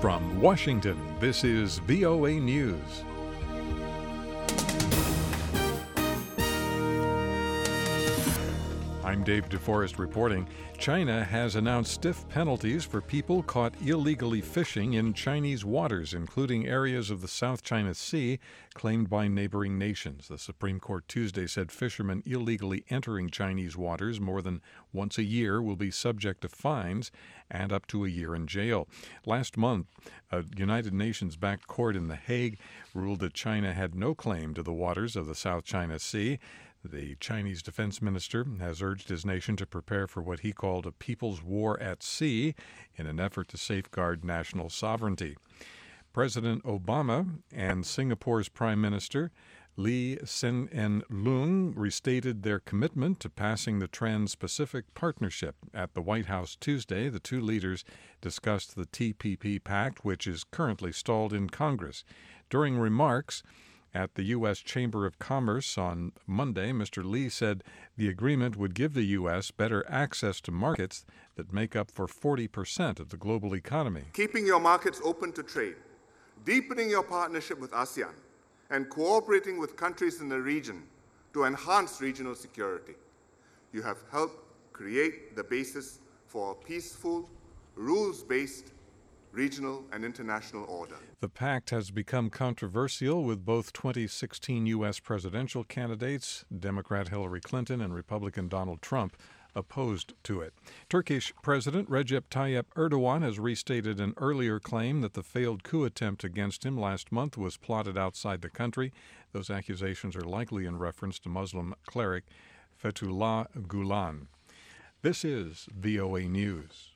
From Washington, this is VOA News. I'm Dave DeForest reporting. China has announced stiff penalties for people caught illegally fishing in Chinese waters, including areas of the South China Sea claimed by neighboring nations. The Supreme Court Tuesday said fishermen illegally entering Chinese waters more than once a year will be subject to fines and up to a year in jail. Last month, a United Nations-backed court in The Hague ruled that China had no claim to the waters of the South China Sea. The Chinese defense minister has urged his nation to prepare for what he called a people's war at sea in an effort to safeguard national sovereignty. President Obama and Singapore's Prime Minister Lee Hsien Loong restated their commitment to passing the Trans-Pacific Partnership. At the White House Tuesday, the two leaders discussed the TPP Pact, which is currently stalled in Congress. During remarks at the U.S. Chamber of Commerce on Monday, Mr. Lee said the agreement would give the U.S. better access to markets that make up for 40% of the global economy. Keeping your markets open to trade, deepening your partnership with ASEAN, and cooperating with countries in the region to enhance regional security. You have helped create the basis for a peaceful, rules-based regional and international order. The pact has become controversial with both 2016 U.S. presidential candidates, Democrat Hillary Clinton and Republican Donald Trump, opposed to it. Turkish President Recep Tayyip Erdogan has restated an earlier claim that the failed coup attempt against him last month was plotted outside the country. Those accusations are likely in reference to Muslim cleric Fethullah Gulen. This is VOA News.